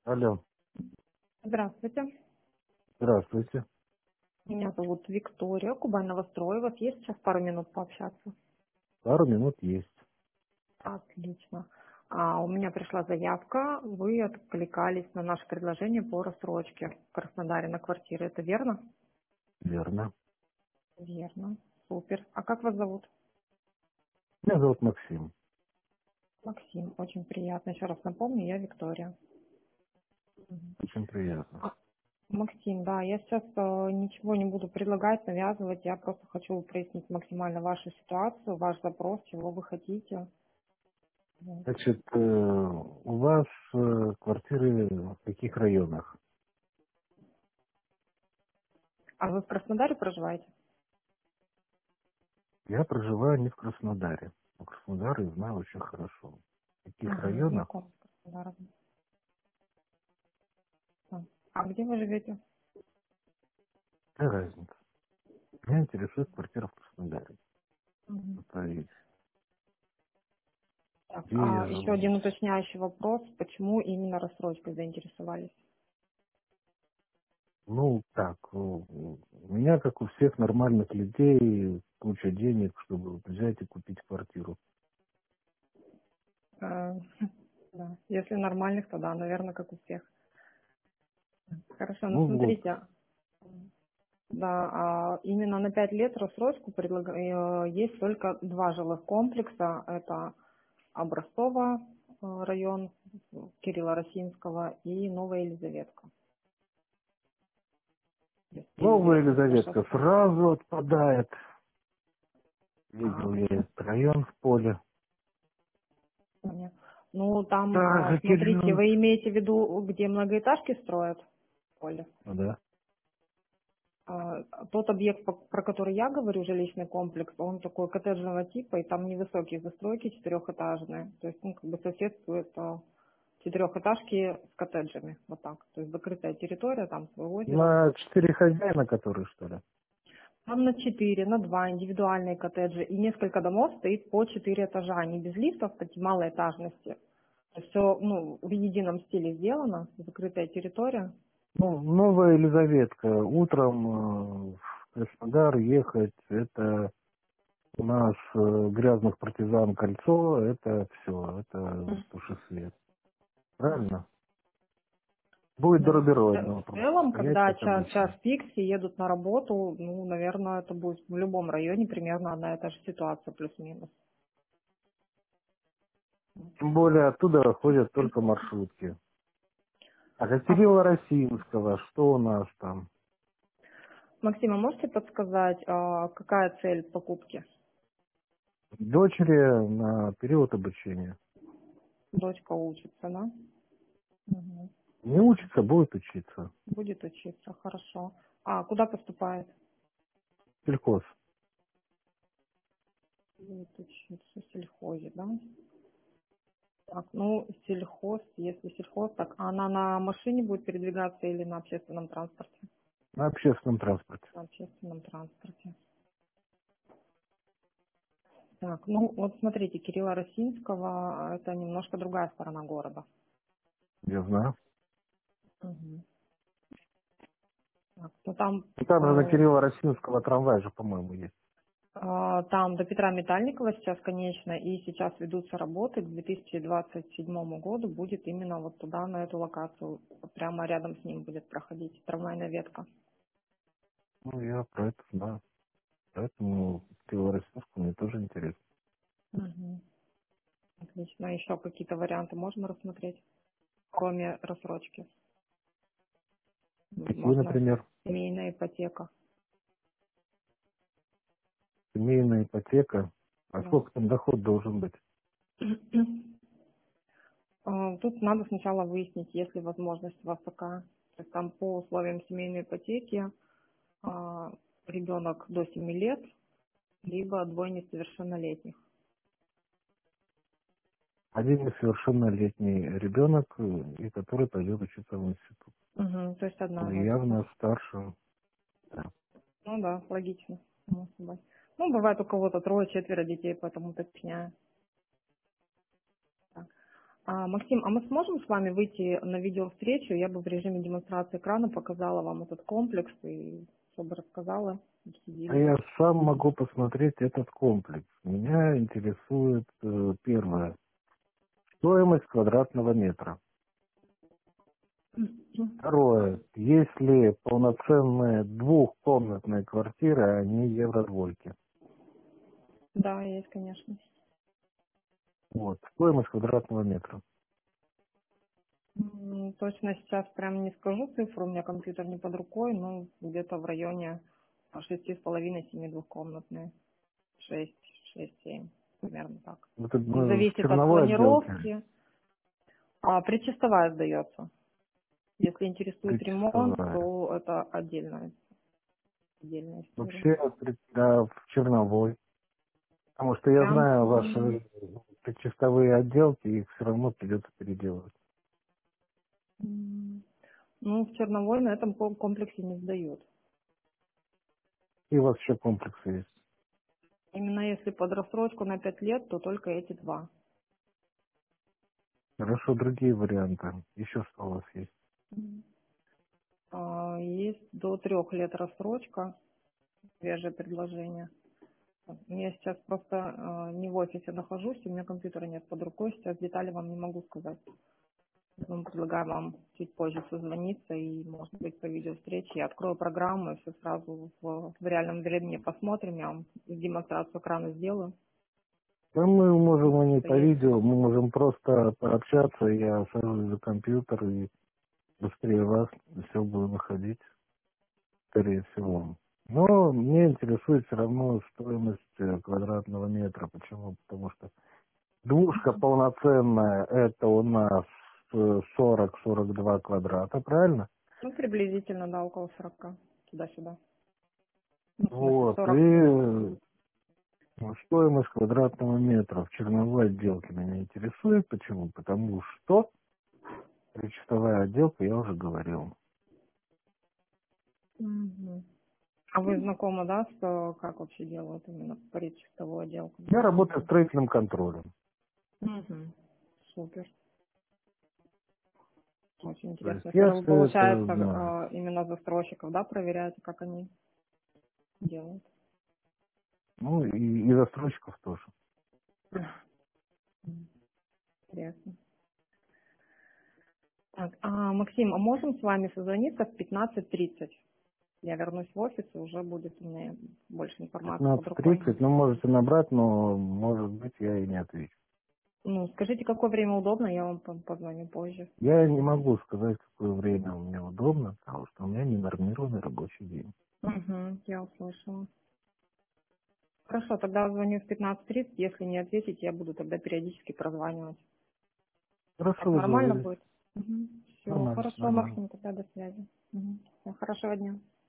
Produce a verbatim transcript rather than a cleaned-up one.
Алло, Здравствуйте. здравствуйте. Меня зовут Виктория, Кубань Новострой. У вас есть сейчас пару минут пообщаться? Пару минут есть. Отлично. А, у меня пришла заявка. Вы откликались на наше предложение по рассрочке в Краснодаре на квартиры. Это верно? Верно. Верно. Супер. А как вас зовут? Меня зовут Максим. Максим. Очень приятно. Еще раз напомню, я Виктория. Мгм. Очень приятно. А, Максим, да, я сейчас э, ничего не буду предлагать, навязывать. Я просто хочу прояснить максимально вашу ситуацию, ваш запрос, чего вы хотите. Вот. Значит, э, у вас э, квартиры в каких районах? А вы в Краснодаре проживаете? Я проживаю не в Краснодаре. Но Краснодар я знаю очень хорошо. В каких Угу, районах? знаком с Краснодаром. Да. А где вы живете? Какая разница? Меня интересует квартира в Краснодаре. Мгм. Это и Так, где я а еще живу. один уточняющий вопрос. Почему именно рассрочкой заинтересовались? Ну, так, э, у меня, как у всех нормальных людей, куча денег, чтобы взять и купить квартиру. Э, да. Если нормальных, то да, наверное, как у всех. Хорошо, ну Ну вот, смотрите, да, а именно на пять лет рассрочку предлага- э, есть только два жилых комплекса. Это Образцово э, район Кирилла Росинского и Новая Елизаветка. Если Новая известно Елизаветка Сташевская. сразу отпадает. А, Видел я почему? этот район в поле. Нет. Ну, там, Да, а, смотрите, Кирилл. вы имеете в виду, где многоэтажки строят в поле? Ну да. А, Тот объект, по- про который я говорю, жилищный комплекс, он такой коттеджного типа, и там невысокие застройки, четырехэтажные. То есть, ну, как бы соседствует а, четырехэтажки с коттеджами, вот так. То есть закрытая территория, там свое озеро. На четыре хозяина, которые, что ли? Там на четыре, на два индивидуальные коттеджи, и несколько домов стоит по четыре этажа, они без лифтов, такие малоэтажности. Все ну, в едином стиле сделано, закрытая территория. Ну, Новая Елизаветка. Утром э, в Краснодар ехать, это у нас э, грязных партизан кольцо, это все, это туши свет. Правильно? Будет до Ну, в ц- Рубероидного в просто целом, стоять, когда как час, час обычно. пик все едут на работу, ну, наверное, это будет в любом районе примерно одна и та же ситуация, плюс-минус. Тем более оттуда ходят только маршрутки. А до А, Кирилла Росинского, что у нас там? Максима, можете подсказать, а, какая цель покупки? Дочери на период обучения. Дочка учится, да? Мгм. Не учится, будет учиться. Будет учиться, хорошо. А куда поступает? Сельхоз. Будет учиться в сельхозе, да? Так, ну, сельхоз, если сельхоз, так, а она на машине будет передвигаться или на общественном транспорте? На общественном транспорте. На общественном транспорте. Так, ну, вот смотрите, Кирилла Росинского, это немножко другая сторона города. Я знаю. Мгм. Так, ну, там, И там же на э, Кирилла Росинского трамвай же, по-моему, есть. э, там до Петра Метальникова сейчас, конечно, и сейчас ведутся работы. К две тысячи двадцать седьмому году будет именно вот туда, на эту локацию, прямо рядом с ним будет проходить трамвайная ветка. Ну, я про это знаю. Поэтому Кирилла Росинского мне тоже интересно. Мгм. Отлично. А еще какие-то варианты можно рассмотреть, кроме рассрочки? Какие, Возможно, например? семейная ипотека. Семейная ипотека. А Да. сколько там доход должен быть? А, Тут надо сначала выяснить, есть ли возможность у вас такая. То есть там по условиям семейной ипотеки а, ребенок до семи лет, либо двое несовершеннолетних. Один несовершеннолетний ребенок, э, и который пойдет учиться в институт. Мгм. То есть одна Ну, логика. явно старше. Да. Ну да, логично. Само собой. Ну, бывает у кого-то трое-четверо детей, поэтому уточняю. Так. А, Максим, а мы сможем с вами выйти на видеовстречу? Я бы в режиме демонстрации экрана показала вам этот комплекс и все бы рассказала, А обсудили. я сам могу посмотреть этот комплекс. Меня интересует э, первое. Стоимость квадратного метра. Второе. Если полноценные двухкомнатные квартиры, они евро-двойки. Да, есть, конечно. Вот. Стоимость квадратного метра. М, Точно сейчас прям не скажу цифру, у меня компьютер не под рукой, но где-то в районе шести с половиной семи двухкомнатные. Шесть, шесть, семь, примерно так. Это Ну, э, в зависит от черновой отделке. планировки. А предчистовая сдается. Если интересует ремонт, Причастовая. то это отдельная, отдельная история. Вообще, при- да, в черновой. Потому что я Прям, знаю м, ваши предчистовые отделки, их все равно придется переделывать. м, ну, в Черновой на этом ком- комплексе не сдают. И у вас еще комплексы есть. Именно если под рассрочку на пять лет, то только эти два. Хорошо, другие варианты. Еще что у вас есть? М. А, Есть до трех лет рассрочка, свежее предложение. Я сейчас просто а, не в офисе нахожусь, у меня компьютера нет под рукой, сейчас детали вам не могу сказать. Мы предлагаем вам чуть позже созвониться и, может быть, по видеовстрече. Я открою программу и все сразу в, в реальном времени посмотрим. Я вам демонстрацию экрана сделаю. Да мы можем и не Что по есть. видео, мы можем просто пообщаться, я сажусь за компьютер и быстрее вас все буду находить, скорее всего. Но мне интересует все равно стоимость э, квадратного метра. Почему? Потому что двушка полноценная, это у нас э, сорок сорок два квадрата, правильно? Ну, приблизительно, да, около сорока. Туда-сюда. Ну, в смысле, Вот, и сорок плюс. э, стоимость квадратного метра в черновой отделке меня интересует. Почему? Потому что чистовая отделка, я уже говорил. Мгм. А вы знакомы, да, с э, как вообще делают именно предчистовую отделку? Я работаю строительным контролем. Угу. Супер. Очень То есть интересно. я Это вы, все это получается, знаю. э, именно застройщиков, да, проверяете, как они делают? Ну и, и застройщиков тоже. Мгм. Интересно. Так, а, Максим, а можем с вами созвониться в пятнадцать тридцать? Я вернусь в офис, и уже будет у меня больше информации под пятнадцать рукой. тридцать, ну можете набрать, но может быть я и не отвечу. Ну, скажите, какое время удобно, я вам по- позвоню позже. Я не могу сказать, какое время у меня удобно, потому что у меня ненормированный рабочий день. Угу, я услышала. Хорошо, тогда звоню в пятнадцать тридцать. Если не ответить, я буду тогда периодически прозванивать. Хорошо, Так вы нормально говорите. будет? Угу. Все, Нормально, хорошо, нормально. Максим, тогда до связи. Угу. Всё, хорошего дня.